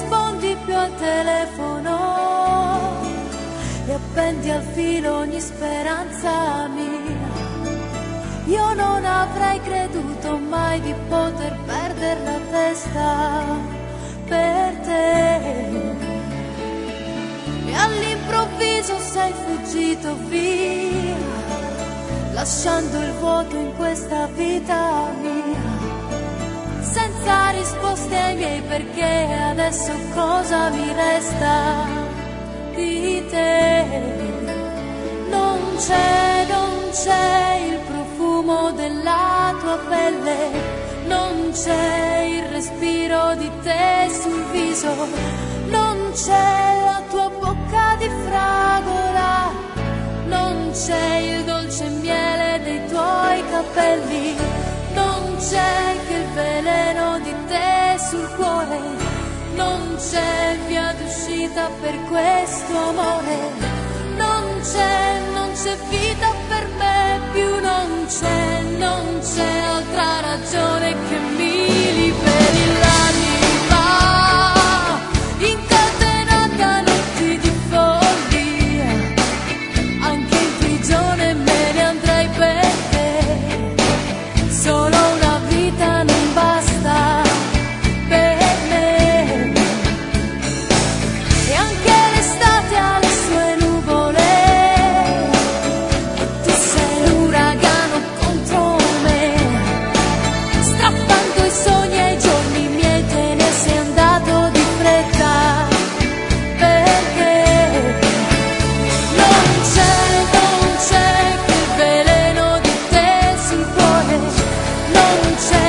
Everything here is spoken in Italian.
rispondi più al telefono e appendi al filo ogni speranza mia. Io non avrei creduto mai di poter perdere la testa per te, e all'improvviso sei fuggito via, lasciando il vuoto in questa vita mia, senza risposte ai miei perché. Adesso cosa mi resta di te? Non c'è il profumo della tua pelle, non c'è il respiro di te sul viso, non c'è la tua bocca di fragola, non c'è il dolce miele dei tuoi capelli, non c'è che il veleno di te sul cuore, non c'è via d'uscita per questo amore, non c'è vita per me più, non c'è altra ragione che mi liberi l'anima, incatenata a notti di follia, anche in prigione me ne andrei per te, solo una vita non basta per me, e anche l'estate ha le sue nuvole, e tu sei l'uragano contro me, strappando i sogni ai giorni miei, te ne sei andato di fretta, perché non c'è che il veleno di te sul cuore, non c'è